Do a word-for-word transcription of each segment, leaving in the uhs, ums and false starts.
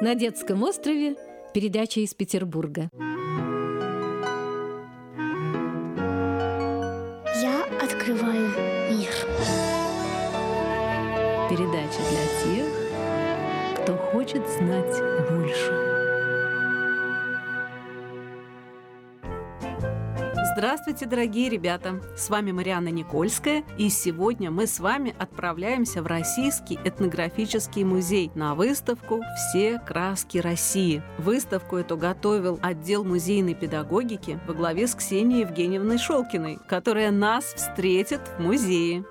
На детском острове передача из Петербурга. Я открываю мир. Передача для тех, кто хочет знать больше. Здравствуйте, дорогие ребята! С вами Марианна Никольская, и сегодня мы с вами отправляемся в Российский этнографический музей на выставку «Все краски России». Выставку эту готовил отдел музейной педагогики во главе с Ксенией Евгеньевной Шолкиной, которая нас встретит в музее.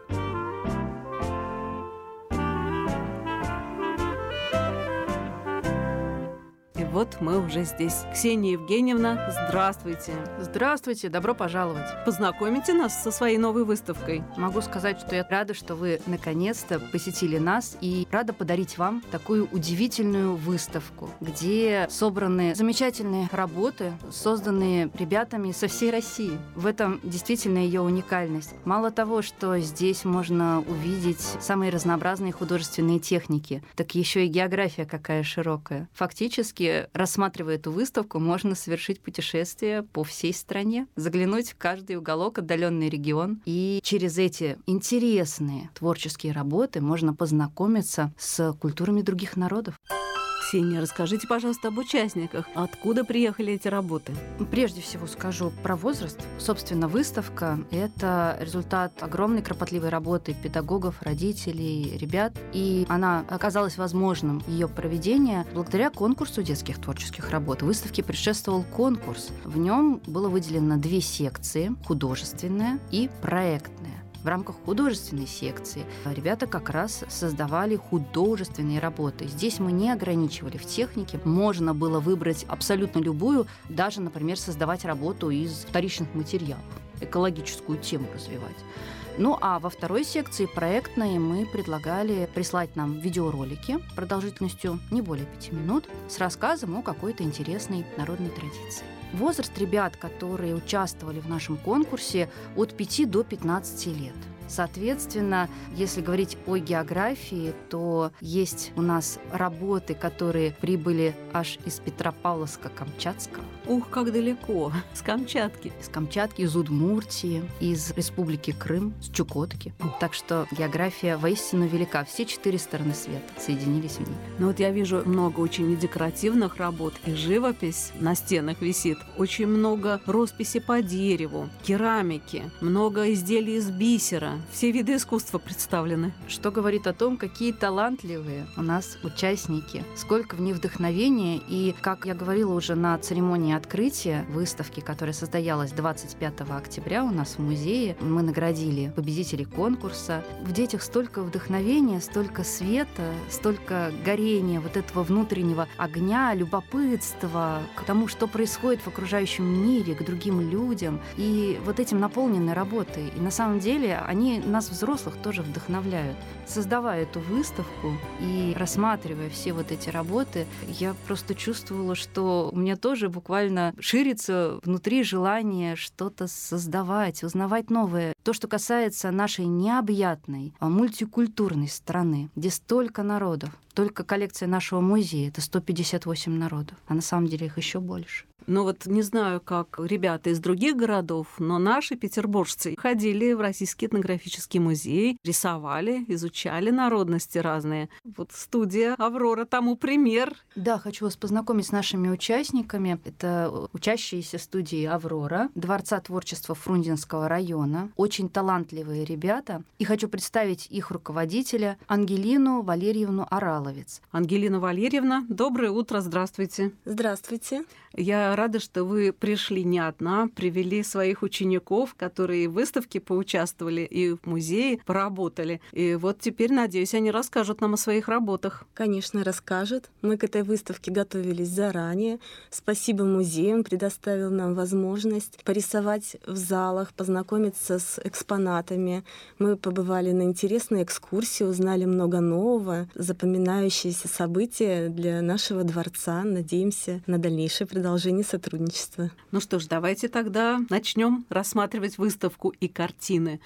Вот мы уже здесь. Ксения Евгеньевна, здравствуйте. Здравствуйте, добро пожаловать. Познакомите нас со своей новой выставкой. Могу сказать, что я рада, что вы наконец-то посетили нас, и рада подарить вам такую удивительную выставку, где собраны замечательные работы, созданные ребятами со всей России. В этом действительно ее уникальность. Мало того, что здесь можно увидеть самые разнообразные художественные техники, так еще и география какая широкая. Фактически, рассматривая эту выставку, можно совершить путешествие по всей стране, заглянуть в каждый уголок, отдаленный регион. И через эти интересные творческие работы можно познакомиться с культурами других народов. Ксения, расскажите, пожалуйста, об участниках. Откуда приехали эти работы? Прежде всего скажу про возраст. Собственно, выставка — это результат огромной кропотливой работы педагогов, родителей, ребят. И она оказалась возможным, ее проведение, благодаря конкурсу детских творческих работ. Выставке предшествовал конкурс. В нем было выделено две секции — художественная и проектная. В рамках художественной секции ребята как раз создавали художественные работы. Здесь мы не ограничивали в технике. Можно было выбрать абсолютно любую, даже, например, создавать работу из вторичных материалов, экологическую тему развивать. Ну а во второй секции проектной мы предлагали прислать нам видеоролики продолжительностью не более пяти минут с рассказом о какой-то интересной народной традиции. Возраст ребят, которые участвовали в нашем конкурсе, от пяти до пятнадцати лет. Соответственно, если говорить о географии, то есть у нас работы, которые прибыли аж из Петропавловска-Камчатского. Ух, как далеко! С Камчатки. Из Камчатки, из Удмуртии, из Республики Крым, с Чукотки. Так что география воистину велика. Все четыре стороны света соединились в ней. Ну вот я вижу много очень декоративных работ, и живопись на стенах висит. Очень много росписи по дереву, керамики, много изделий из бисера. Все виды искусства представлены. Что говорит о том, какие талантливые у нас участники, сколько в них вдохновения. И, как я говорила уже на церемонии открытия выставки, которая состоялась двадцать пятого октября у нас в музее, мы наградили победителей конкурса. В детях столько вдохновения, столько света, столько горения, вот этого внутреннего огня, любопытства к тому, что происходит в окружающем мире, к другим людям. И вот этим наполнены работой. И на самом деле они нас, взрослых, тоже вдохновляют. Создавая эту выставку и рассматривая все вот эти работы, я просто чувствовала, что у меня тоже буквально ширится внутри желание что-то создавать, узнавать новое. То, что касается нашей необъятной, мультикультурной страны, где столько народов. Только коллекция нашего музея — это сто пятьдесят восемь народов, а на самом деле их еще больше. Ну вот не знаю, как ребята из других городов, но наши петербуржцы ходили в Российский этнографический музей, рисовали, изучали народности разные. Вот студия «Аврора» тому пример. Да, хочу вас познакомить с нашими участниками. Это учащиеся студии «Аврора», Дворца творчества Фрунзенского района. Очень талантливые ребята. И хочу представить их руководителя Ангелину Валерьевну Ораловец. Ангелина Валерьевна, доброе утро, здравствуйте. Здравствуйте. Я рада, что вы пришли не одна, привели своих учеников, которые в выставке поучаствовали и в музее поработали. И вот теперь, надеюсь, они расскажут нам о своих работах. Конечно, расскажут. Мы к этой выставке готовились заранее. Спасибо музею, он предоставил нам возможность порисовать в залах, познакомиться с экспонатами. Мы побывали на интересной экскурсии, узнали много нового, запоминающиеся события для нашего дворца. Надеемся на дальнейшее продолжение сотрудничества. Ну что ж, давайте тогда начнем рассматривать выставку и картины. Кто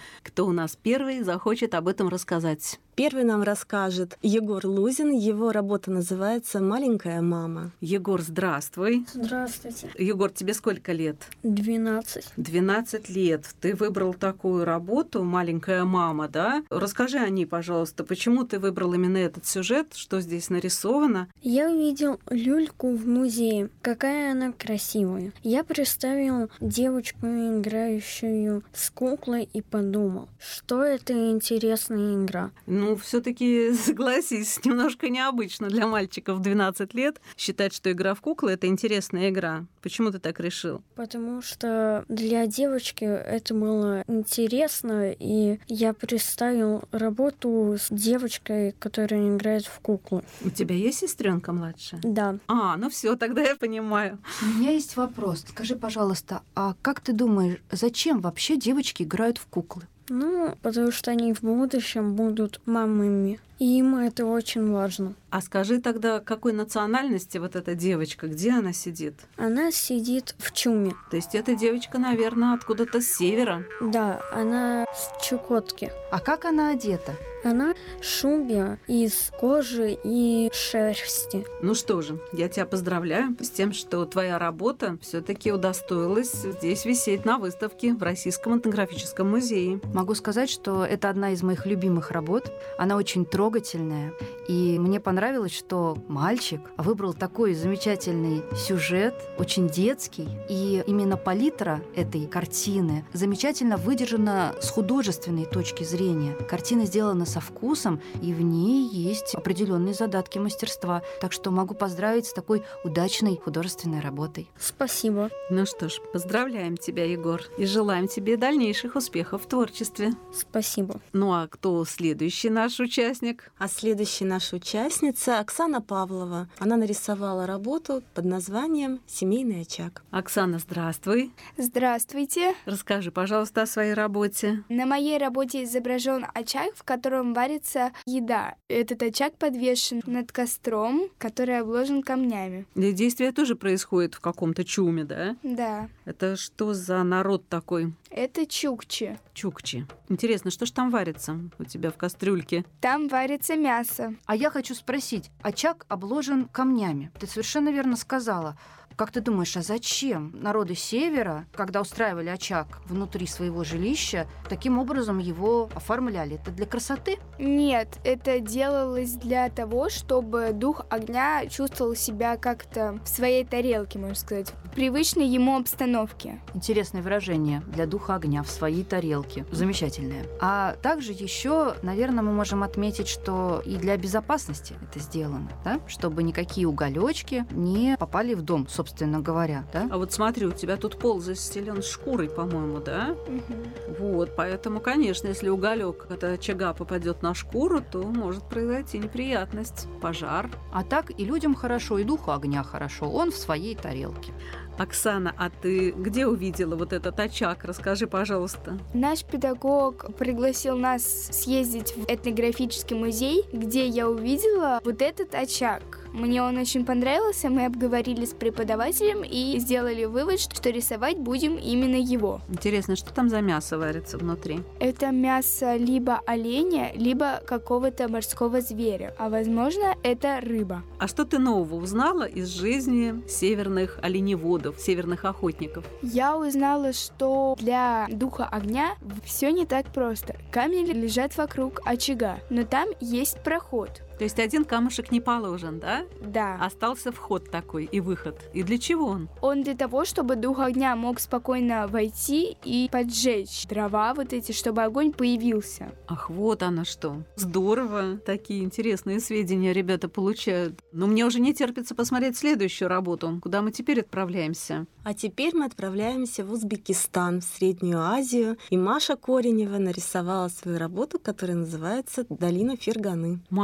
кто у нас первый захочет об этом рассказать? Первый нам расскажет Егор Лузин. Его работа называется «Маленькая мама». Егор, здравствуй. Здравствуйте. Егор, тебе сколько лет? Двенадцать. двенадцать лет. Ты выбрал такую работу «Маленькая мама», да? Расскажи о ней, пожалуйста. Почему ты выбрал именно этот сюжет? Что здесь нарисовано? Я увидел люльку в музее. Какая она красивая. Я представил девочку, играющую с куклой, и подумал, что это интересная игра. Ну, все-таки, согласись, немножко необычно для мальчиков в двенадцать лет считать, что игра в куклы — это интересная игра. Почему ты так решил? Потому что для девочки это было интересно, и я представил работу с девочкой, которая играет в куклы. У тебя есть сестренка младшая? Да. А, ну все, тогда я понимаю. У меня есть вопрос. Скажи, пожалуйста, а как ты думаешь, зачем вообще девочки играют в куклы? Ну, потому что они в будущем будут мамами. И им это очень важно. А скажи тогда, какой национальности вот эта девочка, где она сидит? Она сидит в чуме. То есть эта девочка, наверное, откуда-то с севера. Да, она с Чукотки. А как она одета? Она в шубе из кожи и шерсти. Ну что же, я тебя поздравляю с тем, что твоя работа все-таки удостоилась здесь висеть на выставке в Российском этнографическом музее. Могу сказать, что это одна из моих любимых работ. Она очень трогательная. И мне понравилось, что мальчик выбрал такой замечательный сюжет, очень детский. И именно палитра этой картины замечательно выдержана с художественной точки зрения. Картина сделана со вкусом, и в ней есть определенные задатки мастерства. Так что могу поздравить с такой удачной художественной работой. Спасибо. Ну что ж, поздравляем тебя, Егор, и желаем тебе дальнейших успехов в творчестве. Спасибо. Ну а кто следующий наш участник? А следующая наша участница Оксана Павлова. Она нарисовала работу под названием «Семейный очаг». Оксана, здравствуй. Здравствуйте. Расскажи, пожалуйста, о своей работе. На моей работе изображен очаг, в котором варится еда. Этот очаг подвешен над костром, который обложен камнями. И действие тоже происходит в каком-то чуме, да? Да, Это что за народ такой? это чукчи. Чукчи. Интересно, что ж там варится у тебя в кастрюльке? Там варится мясо. А я хочу спросить, очаг обложен камнями. Ты совершенно верно сказала. Как ты думаешь, а зачем народы Севера, когда устраивали очаг внутри своего жилища, таким образом его оформляли? Это для красоты? Нет, это делалось для того, чтобы дух огня чувствовал себя как-то в своей тарелке, можно сказать, в привычной ему обстановке. Интересное выражение для духа огня в своей тарелке. Замечательное. А также еще, наверное, мы можем отметить, что и для безопасности это сделано, да? Чтобы никакие уголечки не попали в дом, собственно говоря, да? А вот смотри, у тебя тут пол застелен шкурой, по-моему, да? Мгм. Вот, поэтому, конечно, если уголек от очага попадет на шкуру, то может произойти неприятность, пожар. А так и людям хорошо, и духу огня хорошо. Он в своей тарелке. Оксана, а ты где увидела вот этот очаг? Расскажи, пожалуйста. Наш педагог пригласил нас съездить в этнографический музей, где я увидела вот этот очаг. Мне он очень понравился, мы обговорили с преподавателем и сделали вывод, что рисовать будем именно его. Интересно, что там за мясо варится внутри? Это мясо либо оленя, либо какого-то морского зверя, а возможно, это рыба. А что ты нового узнала из жизни северных оленеводов, северных охотников? Я узнала, что для духа огня все не так просто. Камни лежат вокруг очага, но там есть проход. То есть один камушек не положен, да? Да. Остался вход такой и выход. И для чего он? Он для того, чтобы дух огня мог спокойно войти и поджечь дрова вот эти, чтобы огонь появился. Ах, вот оно что. Здорово. Такие интересные сведения ребята получают. Но мне уже не терпится посмотреть следующую работу. Куда мы теперь отправляемся? А теперь мы отправляемся в Узбекистан, в Среднюю Азию. И Маша Коренева нарисовала свою работу, которая называется «Долина Ферганы». Маша, здравствуй.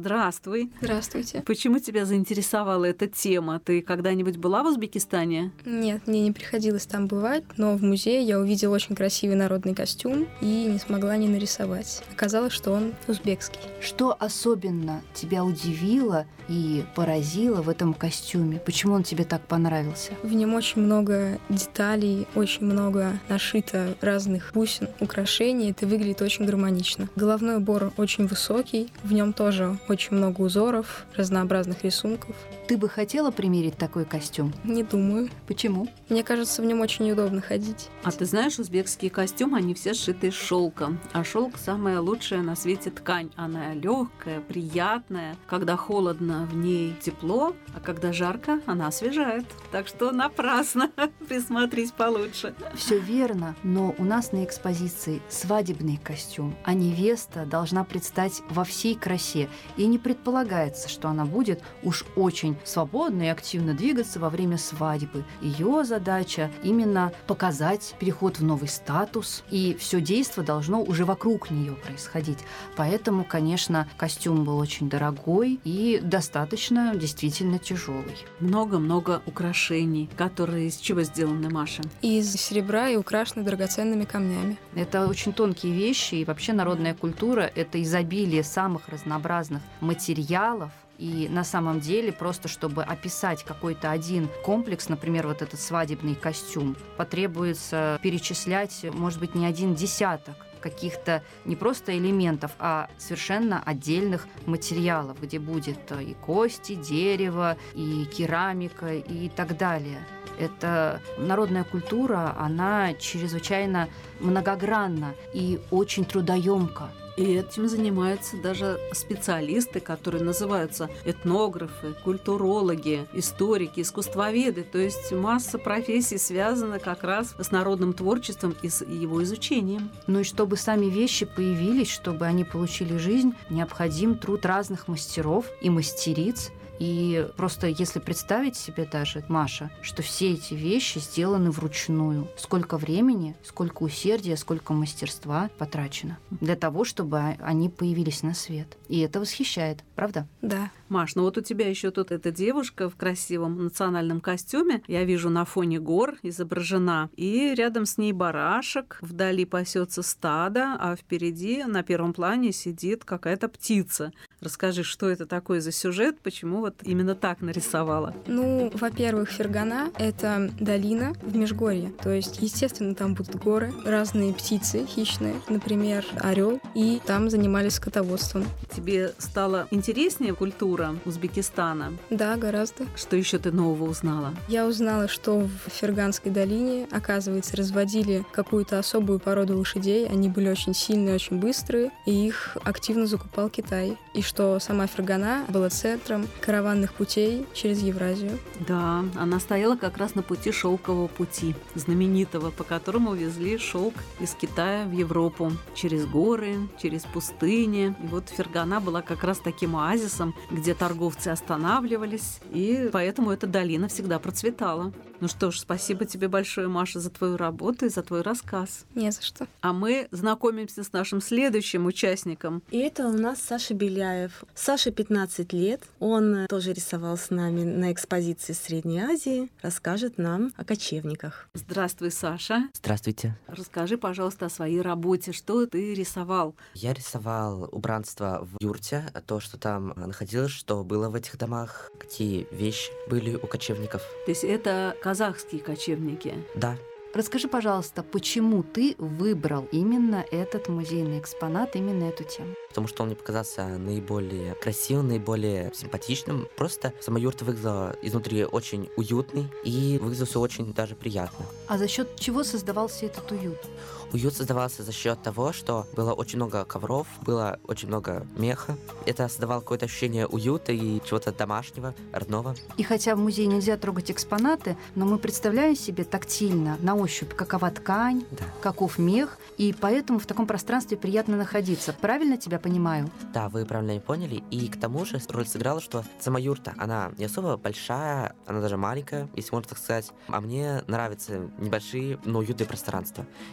здравствуй. Здравствуйте. Почему тебя заинтересовала эта тема? Ты когда-нибудь была в Узбекистане? Нет, мне не приходилось там бывать, но в музее я увидела очень красивый народный костюм и не смогла не нарисовать. Оказалось, что он узбекский. Что особенно тебя удивило и поразило в этом костюме? Почему он тебе так понравился? В нем очень много деталей, очень много нашито разных бусин, украшений. Это выглядит очень гармонично. Головной убор очень высокий, в нем тоже очень много узоров, разнообразных рисунков. Ты бы хотела примерить такой костюм? Не думаю. Почему? Мне кажется, в нем очень удобно ходить. А ты знаешь, узбекские костюмы, они все сшиты из шелка. А шелк самая лучшая на свете ткань. Она легкая, приятная. Когда холодно, в ней тепло, а когда жарко, она освежает. Так что напрасно. Присмотрись получше. Все верно, но у нас на экспозиции свадебный костюм, а невеста должна предстать во всей красе. И не предполагается, что она будет уж очень свободно и активно двигаться во время свадьбы. Ее задача именно показать переход в новый статус, и все действо должно уже вокруг нее происходить. Поэтому, конечно, костюм был очень дорогой и достаточно действительно тяжелый. Много-много украшений, которые из чего сделаны, Маша? Из серебра и украшены драгоценными камнями. Это очень тонкие вещи, и вообще народная культура — это изобилие самых разнообразных материалов. И на самом деле, просто чтобы описать какой-то один комплекс, например, вот этот свадебный костюм, потребуется перечислять, может быть, не один десяток каких-то не просто элементов, а совершенно отдельных материалов, где будет и кости, дерево, и керамика, и так далее. Это народная культура, она чрезвычайно многогранна и очень трудоемка. И этим занимаются даже специалисты, которые называются этнографы, культурологи, историки, искусствоведы. То есть масса профессий связана как раз с народным творчеством и с его изучением. Ну и чтобы сами вещи появились, чтобы они получили жизнь, необходим труд разных мастеров и мастериц. И просто если представить себе даже, Маша, что все эти вещи сделаны вручную, сколько времени, сколько усердия, сколько мастерства потрачено для того, чтобы они появились на свет. И это восхищает, правда? Да. Маш, ну вот у тебя еще тут эта девушка в красивом национальном костюме. Я вижу, на фоне гор изображена. И рядом с ней барашек, вдали пасется стадо, а впереди на первом плане сидит какая-то птица. Расскажи, что это такое за сюжет, почему вот именно так нарисовала? Ну, во-первых, Фергана — это долина в Межгорье. То есть, естественно, там будут горы, разные птицы хищные, например, орел, и там занимались скотоводством. Тебе стало интереснее культура Узбекистана? Да, гораздо. Что еще ты нового узнала? Я узнала, что в Ферганской долине, оказывается, разводили какую-то особую породу лошадей. Они были очень сильные, очень быстрые, и их активно закупал Китай. И что сама Фергана была центром караванных путей через Евразию. Да, она стояла как раз на пути шелкового пути, знаменитого, по которому везли шелк из Китая в Европу. Через горы, через пустыни. И вот Фергана была как раз таким оазисом, где торговцы останавливались, и поэтому эта долина всегда процветала. Ну что ж, спасибо тебе большое, Маша, за твою работу и за твой рассказ. Не за что. А мы знакомимся с нашим следующим участником. И это у нас Саша Беляев. Саше пятнадцать лет. Он тоже рисовал с нами на экспозиции Средней Азии. Расскажет нам о кочевниках. Здравствуй, Саша. Здравствуйте. Расскажи, пожалуйста, о своей работе. Что ты рисовал? Я рисовал убранство в юрте, то, что там находилось, что было в этих домах, какие вещи были у кочевников. То есть это казахские кочевники? Да. Расскажи, пожалуйста, почему ты выбрал именно этот музейный экспонат, именно эту тему? Потому что он мне показался наиболее красивым, наиболее симпатичным. Просто сама юрта выглядела изнутри очень уютной и выглядела все очень даже приятно. А за счет чего создавался этот уют? Уют создавался за счет того, что было очень много ковров, было очень много меха. Это создавало какое-то ощущение уюта и чего-то домашнего, родного. И хотя в музее нельзя трогать экспонаты, но мы представляем себе тактильно, на ощупь, какова ткань, Да. каков мех, и поэтому в таком пространстве приятно находиться. Правильно тебя понимаю? Да, вы правильно не поняли. И к тому же роль сыграла, что сама юрта, она не особо большая, она даже маленькая, если можно так сказать. А мне нравятся небольшие, но уютные пространства. И это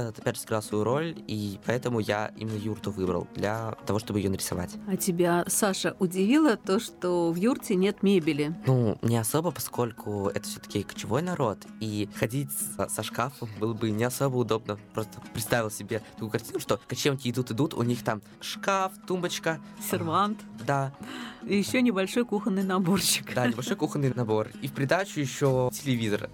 этот опять же сыграл свою роль, и поэтому я именно юрту выбрал для того, чтобы ее нарисовать. А тебя, Саша, удивило то, что в юрте нет мебели? Ну, не особо, поскольку это все-таки кочевой народ, и ходить со, со шкафом было бы не особо удобно. Просто представил себе такую картину, что кочевники идут-идут, у них там шкаф, тумбочка, сервант. Да. И еще небольшой кухонный наборчик. Да, небольшой кухонный набор. И в придачу еще телевизор.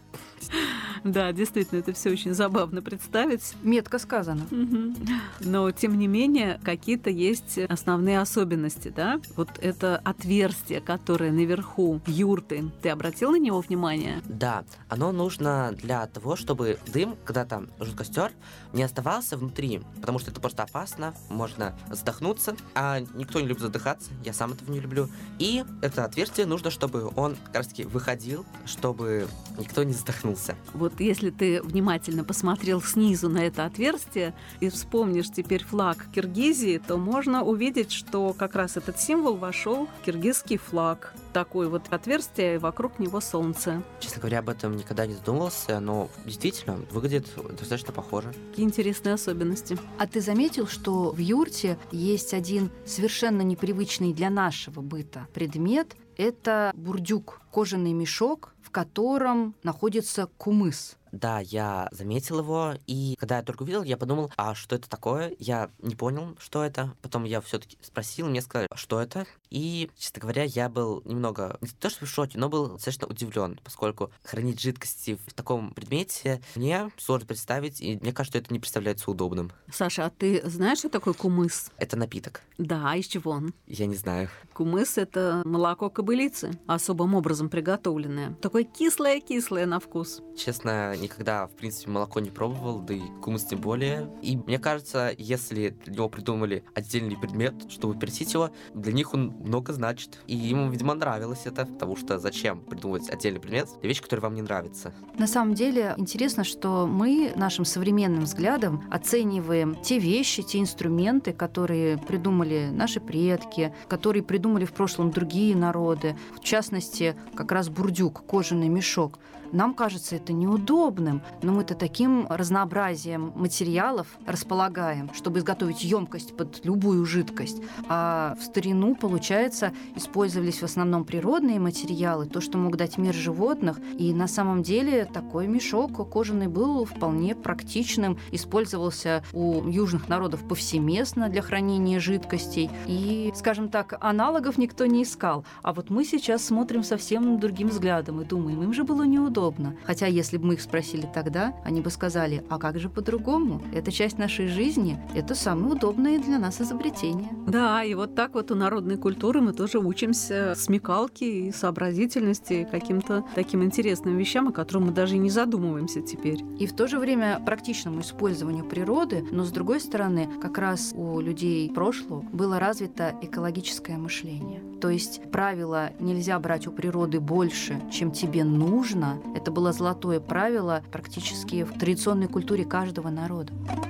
Да, действительно, это все очень забавно представить. Метко сказано. Угу. Но, тем не менее, какие-то есть основные особенности, да? Вот это отверстие, которое наверху юрты. Ты обратил на него внимание? Да, оно нужно для того, чтобы дым, когда там жжет костер, не оставался внутри, потому что это просто опасно, можно задохнуться, а никто не любит задыхаться, я сам этого не люблю. И это отверстие нужно, чтобы он как раз-таки выходил, чтобы никто не задохнулся. Вот если ты внимательно посмотрел снизу на это отверстие и вспомнишь теперь флаг Киргизии, то можно увидеть, что как раз этот символ вошел в киргизский флаг. Такое вот отверстие, и вокруг него солнце. Честно говоря, об этом никогда не задумывался, но действительно выглядит достаточно похоже. Какие интересные особенности. А ты заметил, что в юрте есть один совершенно непривычный для нашего быта предмет? Это бурдюк, кожаный мешок, в котором находится кумыс. Да, я заметил его, и когда я только увидел, я подумал, а что это такое? Я не понял, что это. Потом я все-таки спросил, мне сказали, что это. И, честно говоря, я был немного, не то что в шоке, но был достаточно удивлен, поскольку хранить жидкости в таком предмете мне сложно представить, и мне кажется, что это не представляется удобным. Саша, а ты знаешь, что такое кумыс? Это напиток. Да, из чего он? Я не знаю. Кумыс — это молоко кобылицы, особым образом приготовленное. Такое кислое-кислое на вкус. Честно, никогда, в принципе, молоко не пробовал, да и кумыс тем более. И мне кажется, если для него придумали отдельный предмет, чтобы пересить его, для них он много значит. И ему, видимо, нравилось это, потому что зачем придумывать отдельный предмет для вещи, которые вам не нравятся? На самом деле интересно, что мы нашим современным взглядом оцениваем те вещи, те инструменты, которые придумали наши предки, которые придумали в прошлом другие народы. В частности, как раз бурдюк, кожаный мешок. Нам кажется это неудобным, но мы-то таким разнообразием материалов располагаем, чтобы изготовить емкость под любую жидкость. А в старину, получается, использовались в основном природные материалы, то, что мог дать мир животных. И на самом деле такой мешок кожаный был вполне практичным, использовался у южных народов повсеместно для хранения жидкостей. И, скажем так, аналогов никто не искал. А вот мы сейчас смотрим совсем другим взглядом и думаем, им же было неудобно. Хотя, если бы мы их спросили тогда, они бы сказали, а как же по-другому? Это часть нашей жизни, это самое удобное для нас изобретение. Да, и вот так вот у народной культуры мы тоже учимся смекалке и сообразительности, каким-то таким интересным вещам, о которых мы даже и не задумываемся теперь. И в то же время практичному использованию природы, но с другой стороны, как раз у людей прошлого было развито экологическое мышление. То есть правило «нельзя брать у природы больше, чем тебе нужно», это было золотое правило практически в традиционной культуре каждого народа.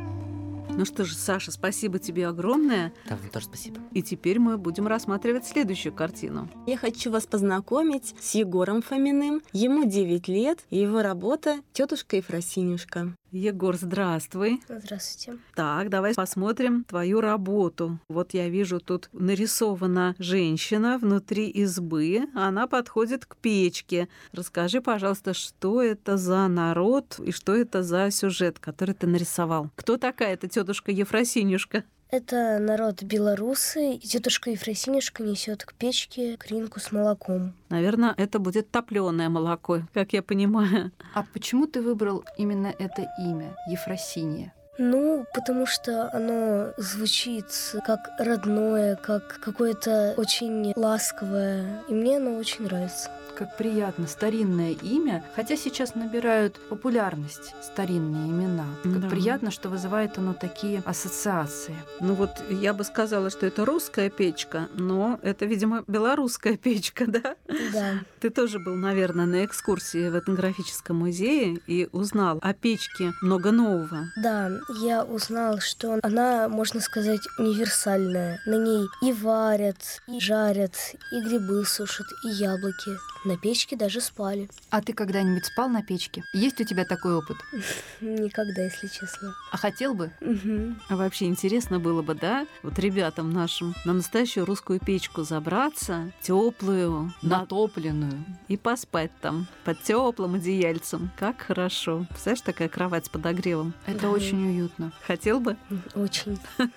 Ну что же, Саша, спасибо тебе огромное. Да, вам тоже спасибо. И теперь мы будем рассматривать следующую картину. Я хочу вас познакомить с Егором Фоминым. Ему девять лет, и его работа «Тетушка Ефросинюшка». Егор, здравствуй. Здравствуйте. Так, давай посмотрим твою работу. Вот я вижу, тут нарисована женщина внутри избы. Она подходит к печке. Расскажи, пожалуйста, что это за народ и что это за сюжет, который ты нарисовал? Кто такая эта тетушка Ефросинюшка? Это народ белорусы, и тетушка Ефросинюшка несет к печке кринку с молоком. Наверное, это будет топленое молоко, как я понимаю. А почему ты выбрал именно это имя, Ефросинья? Ну, потому что оно звучит как родное, как какое-то очень ласковое, и мне оно очень нравится. Как приятно, старинное имя, хотя сейчас набирают популярность старинные имена. Как Да. приятно, что вызывает оно такие ассоциации. Ну вот я бы сказала, что это русская печка, но это, видимо, белорусская печка, да? Да. Ты тоже был, наверное, на экскурсии в этнографическом музее и узнал о печке много нового. Да, я узнал, что она, можно сказать, универсальная. На ней и варят, и жарят, и грибы сушат, и яблоки. На печке даже спали. А ты когда-нибудь спал на печке? Есть у тебя такой опыт? Никогда, если честно. А хотел бы? Мгм. А вообще интересно было бы, да, вот ребятам нашим на настоящую русскую печку забраться, теплую, Натопленную. и поспать там под теплым одеяльцем. Как хорошо. Представляешь, такая кровать с подогревом. Это очень уютно. Хотел бы? Очень.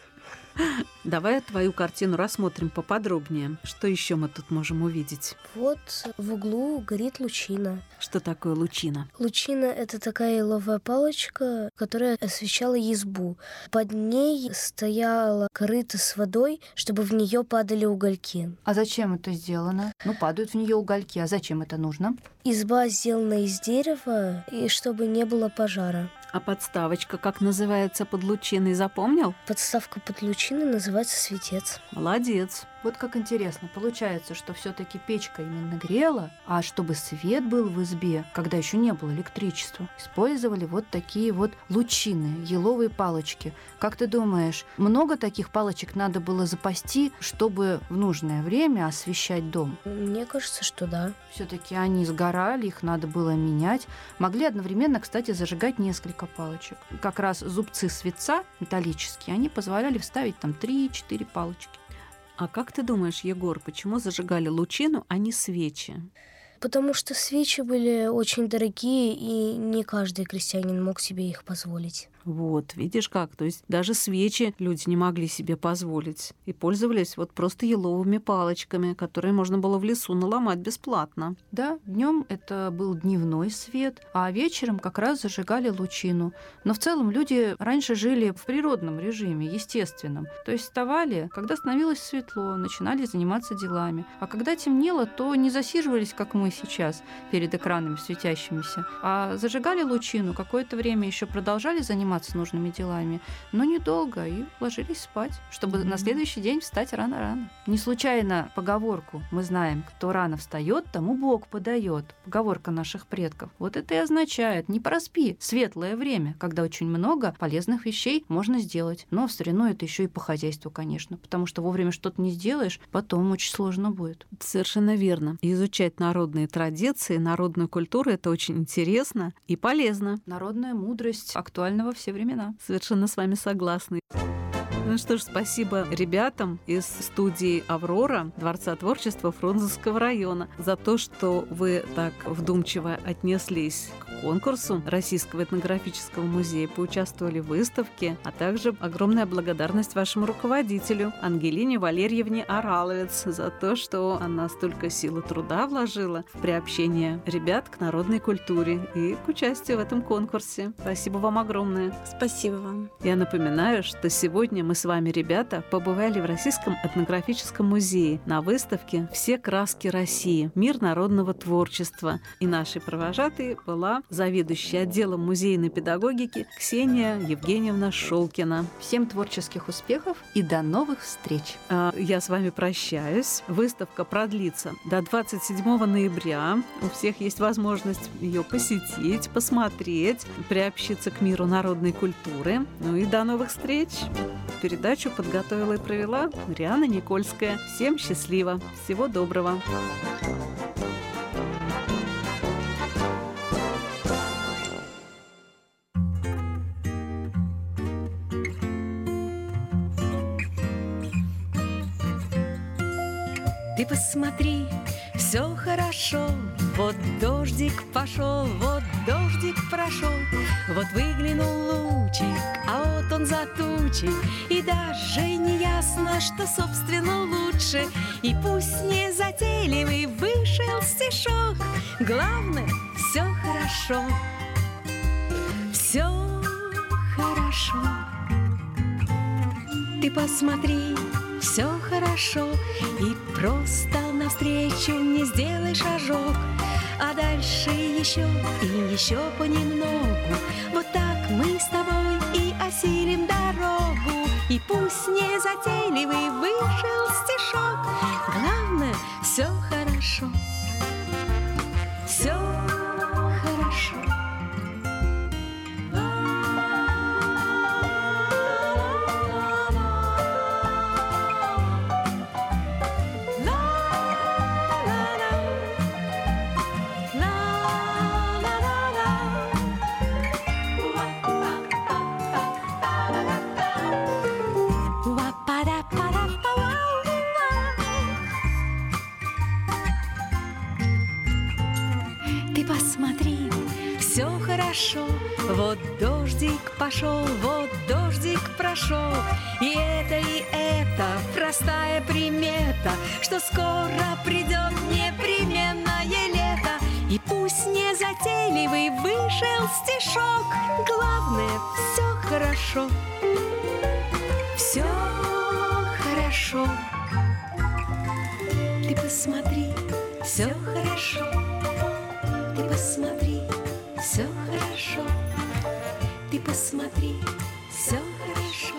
Давай твою картину рассмотрим поподробнее. Что еще мы тут можем увидеть? Вот в углу горит лучина. Что такое лучина? Лучина — это такая еловая палочка, которая освещала избу. Под ней стояла корыто с водой, чтобы в нее падали угольки. А зачем это сделано? Ну, падают в нее угольки. А зачем это нужно? Изба сделана из дерева, и чтобы не было пожара. А подставочка, как называется, под лучиной, запомнил? Подставка под лучиной называется светец. Молодец. Вот как интересно. Получается, что все-таки печка именно грела, а чтобы свет был в избе, когда еще не было электричества, использовали вот такие вот лучины, еловые палочки. Как ты думаешь, много таких палочек надо было запасти, чтобы в нужное время освещать дом? Мне кажется, что да. Все-таки они сгорали, их надо было менять. Могли одновременно, кстати, зажигать несколько палочек. Как раз зубцы светца металлические, они позволяли вставить там три-четыре палочки. А как ты думаешь, Егор, почему зажигали лучину, а не свечи? Потому что свечи были очень дорогие, и не каждый крестьянин мог себе их позволить. Вот, видишь как, то есть даже свечи люди не могли себе позволить и пользовались вот просто еловыми палочками, которые можно было в лесу наломать бесплатно. Да, днем это был дневной свет, а вечером как раз зажигали лучину. Но в целом люди раньше жили в природном режиме, естественном. То есть вставали, когда становилось светло, начинали заниматься делами. А когда темнело, то не засиживались, как мы сейчас, перед экранами светящимися, а зажигали лучину, какое-то время еще продолжали заниматься нужными делами, но недолго, и ложились спать, чтобы mm-hmm. на следующий день встать рано-рано. Не случайно поговорку мы знаем: кто рано встает, тому Бог подает. Поговорка наших предков. Вот это и означает: не проспи светлое время, когда очень много полезных вещей можно сделать. Но в старину это еще и по хозяйству, конечно, потому что вовремя что-то не сделаешь, потом очень сложно будет. Совершенно верно. Изучать народные традиции, народную культуру — это очень интересно и полезно. Народная мудрость актуальна во все времена. Совершенно с вами согласны. Ну что ж, спасибо ребятам из студии «Аврора» Дворца творчества Фрунзенского района за то, что вы так вдумчиво отнеслись к конкурсу Российского этнографического музея, поучаствовали в выставке, а также огромная благодарность вашему руководителю Ангелине Валерьевне Ораловец за то, что она столько сил и труда вложила в приобщение ребят к народной культуре и к участию в этом конкурсе. Спасибо вам огромное. Спасибо вам. Я напоминаю, что сегодня мы с вами, ребята, побывали в Российском этнографическом музее на выставке «Все краски России. Мир народного творчества». И нашей провожатой была заведующая отделом музейной педагогики Ксения Евгеньевна Шолкина. Всем творческих успехов и до новых встреч! Я с вами прощаюсь. Выставка продлится до двадцать седьмого ноября. У всех есть возможность ее посетить, посмотреть, приобщиться к миру народной культуры. Ну и до новых встреч! Передачу подготовила и провела Марианна Никольская. Всем счастливо! Всего доброго! Ты посмотри, все хорошо. Вот дождик пошел, вот дождик прошел. Вот выглянул лучик, а вот он за тучей. И даже не ясно, что собственно лучше. И пусть не затейливый вышел стишок, главное, все хорошо, все хорошо. Ты посмотри, все хорошо, и просто навстречу мне сделай шажок, а дальше еще и еще понемногу. Вот так мы с тобой и осилим дорогу. И пусть не затейливый вышел стишок, главное, все хорошо, все хорошо. хорошо. Вот дождик пошел, вот дождик прошел. И это, и это простая примета, что скоро придет непременное лето. И пусть не затейливый вышел стишок, главное, все хорошо. Все хорошо. Ты посмотри, все хорошо. Ты посмотри, все хорошо. Ты посмотри, все хорошо.